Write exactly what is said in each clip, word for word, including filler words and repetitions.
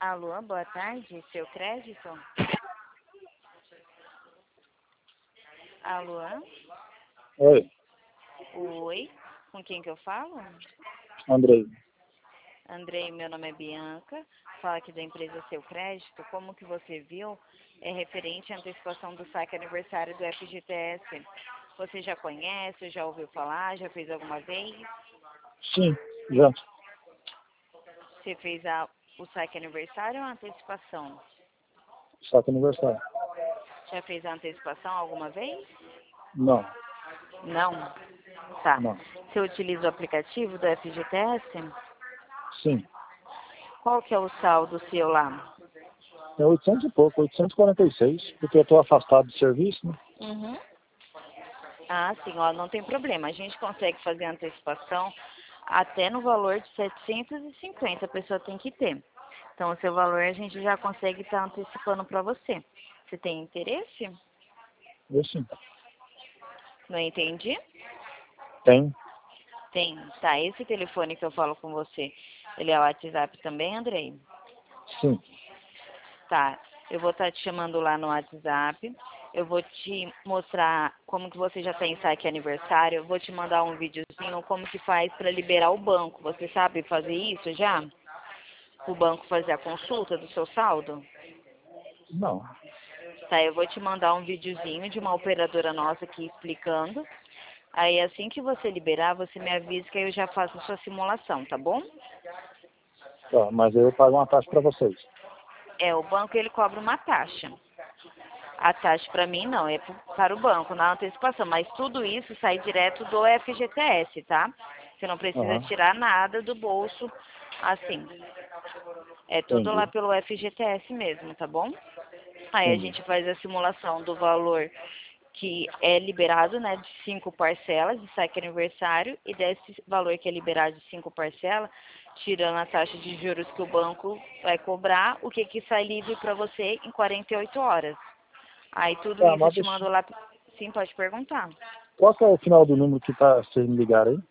Alô, boa tarde, seu crédito? Alô? Oi, Oi, com quem que eu falo? Andrei. Andrei, meu nome é Bianca, fala aqui da empresa Seu Crédito. Como que você viu, é referente à antecipação do saque aniversário do F G T S. Você já conhece, já ouviu falar, já fez alguma vez? Sim, já. Você fez a, o saque aniversário ou a antecipação? Saque aniversário. Já fez a antecipação alguma vez? Não, Não? Tá. não. Você utiliza o aplicativo do F G T S? Sim. Qual que é o saldo seu lá? É oitocentos e pouco, oitocentos e quarenta e seis, porque eu estou afastado do serviço, né? Uhum. Ah, sim, ó, não tem problema. A gente consegue fazer a antecipação até no valor de setecentos e cinquenta, a pessoa tem que ter. Então, o seu valor a gente já consegue estar antecipando para você. Você tem interesse? Eu sim. Não entendi? Tem. Tem. Tá, esse telefone que eu falo com você, ele é o WhatsApp também, Andrei? Sim. Tá, eu vou estar te chamando lá no WhatsApp. Eu vou te mostrar como que você já tem saque aniversário. Eu vou te mandar um videozinho como que faz para liberar o banco. Você sabe fazer isso já? O banco fazer a consulta do seu saldo? Não. Tá, eu vou te mandar um videozinho de uma operadora nossa aqui explicando. Aí assim que você liberar, você me avisa que aí eu já faço a sua simulação, tá bom? Tá, mas eu pago uma taxa para vocês. É, o banco ele cobra uma taxa. A taxa para mim não, é para o banco, na antecipação. Mas tudo isso sai direto do F G T S, tá? Você não precisa Aham, tirar nada do bolso, assim. É tudo lá entendi. pelo F G T S mesmo, tá bom? Aí a Entendi. gente faz a simulação do valor que é liberado, né, de cinco parcelas de saque aniversário, e desse valor que é liberado de cinco parcelas, tirando a taxa de juros que o banco vai cobrar, o que que sai livre para você em quarenta e oito horas. Aí tudo Tá, isso eu mas te deixa... mando lá. Sim, pode perguntar. Qual que é o final do número que tá, vocês me ligaram aí?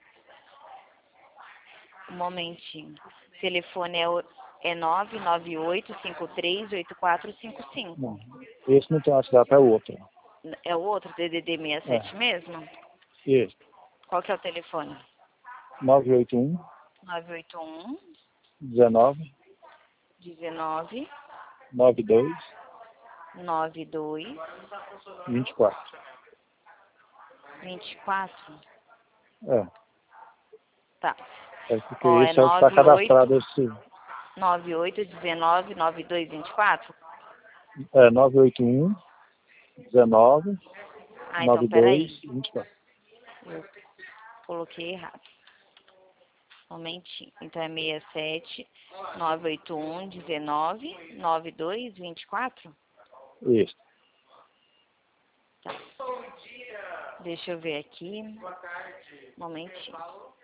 Um momentinho. O telefone é, o- é nove nove oito cinco três oito quatro cinco cinco. Não. Esse não tem WhatsApp, é o outro. É o outro D D D sessenta e sete É, mesmo? esse. Qual que é o telefone? nove oito um, nove oito um, dezenove, dezenove, noventa e dois, nove dois, vinte e quatro. vinte e quatro. É, Tá. é porque Ó, é esse é o que está nove oito, cadastrado, esse. nove oito, dezenove, nove dois, vinte e quatro. É, nove oito um, dezenove, Ah, então noventa e dois, peraí. vinte e quatro. Eu coloquei errado. Um momentinho. Então é seis sete, nove oito um, dezenove, noventa e dois, vinte e quatro? Isso. Tá. Deixa eu ver aqui. Um momentinho.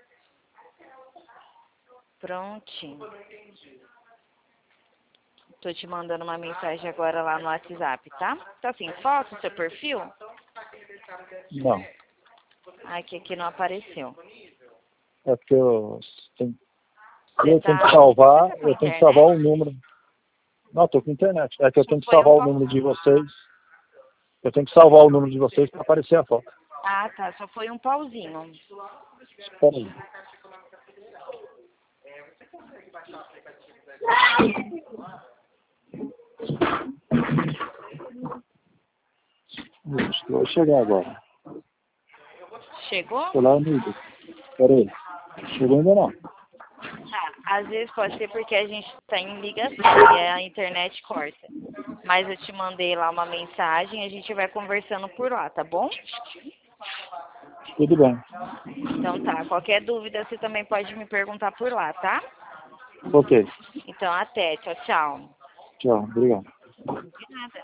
Prontinho. Tô te mandando uma mensagem agora lá no WhatsApp, tá? Tá assim, foto, seu perfil? Não. Ah, que aqui não apareceu. É porque eu tenho, Você eu tenho que tá, você salvar, tá com eu tenho que salvar o internet? número. Não, estou com internet. É que eu tenho que Foi um salvar o número de pauzinho. vocês. Eu tenho que salvar o número de vocês para aparecer a foto. Ah, tá, só foi um pauzinho. Espera aí. Isso, vou chegar agora. Chegou? Estou lá no Ibis. Espera aí. Chegou ainda não. Tá, às vezes pode ser porque a gente tá em ligação e a internet corta. Mas eu te mandei lá uma mensagem e a gente vai conversando por lá, tá bom? Tudo bem. Então tá, qualquer dúvida você também pode me perguntar por lá, tá? Ok. Então até, tchau, tchau. Tchau. Obrigado. De nada.